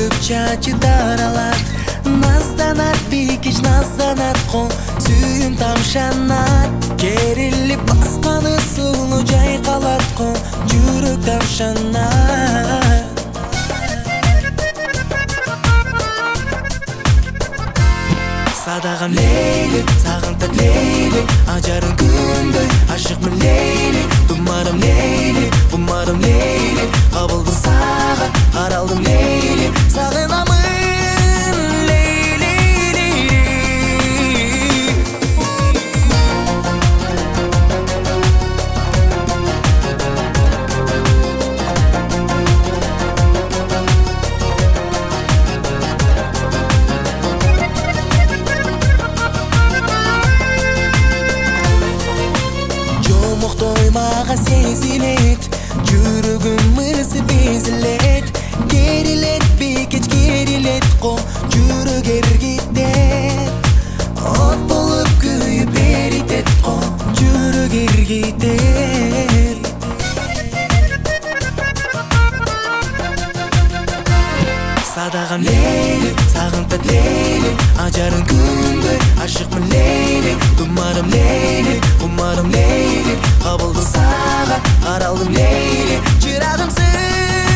күлүп чачы даралат, назданат бикиш, назданат кол, сүйүм тамшанат. Керилип басканы сулуу жайкалат кол, жүрөк тамшанат. Садагам лейли, сагынтып лейли, ажарың күндөй, ашыкмын лейли. Думарым лейли, кумарым лейли, кабылдым сага, каралдым лейли. Сагынамын лейли, лейли. Мага сезилет, жүрөгүм мырсып эзилет. Керилет бикеч, керилет ко, жүрөк эргитет. От болуп күйүп эритет ко, жүрөк эргитет. Садагам лейли, сагынтып лейли, ажарың күндөй, ашыкмын лейли. Думарым лейли, кумарым лейли, кабылдым сага, каралдым лейли. Жырагымсың